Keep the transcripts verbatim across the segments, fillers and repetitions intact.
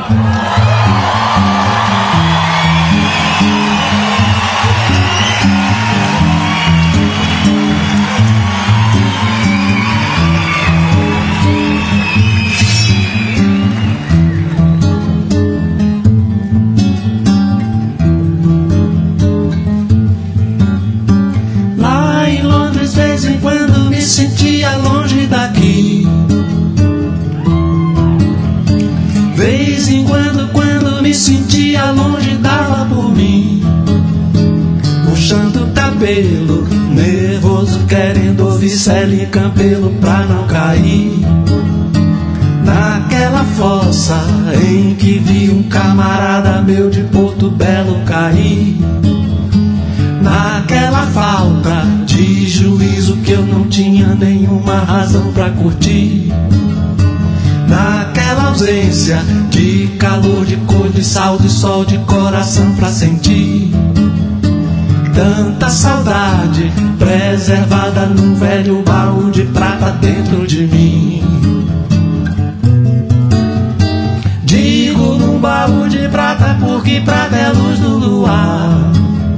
Sentia longe daqui. Vez em quando, quando me sentia longe, dava por mim, puxando o cabelo, nervoso, querendo ouvir Célia e Campelo pra não cair naquela fossa em que vi um camarada meu de Porto Belo cair. Naquela falta de juízo que eu não tinha nenhuma razão pra curtir. Naquela ausência de calor, de cor, de sal, de sol, de coração pra sentir. Tanta saudade preservada num velho baú de prata dentro de mim. Digo num baú de prata porque prata é a luz do luar.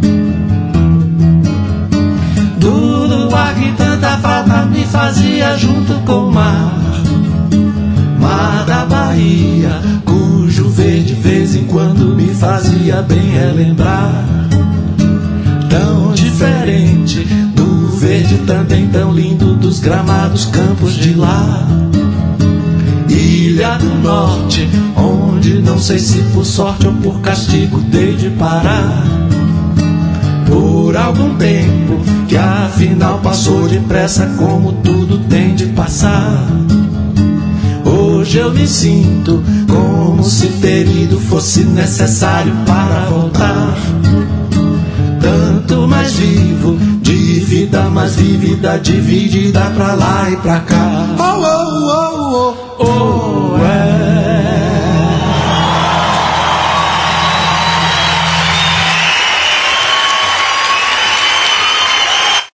Do luar que tanta falta me fazia junto com o mar. Mar da Bahia, cujo verde vez em quando me fazia bem relembrar. Tão diferente do verde também tão lindo dos gramados campos de lá. Ilha do Norte, onde não sei se por sorte ou por castigo dei de parar. Por algum tempo que afinal passou depressa, como tudo tem de passar. Hoje eu me sinto como se ter ido fosse necessário para voltar. Tanto mais vivo, de vida mais vívida, dividida pra lá e pra cá. Oh, oh, oh, oh, oh.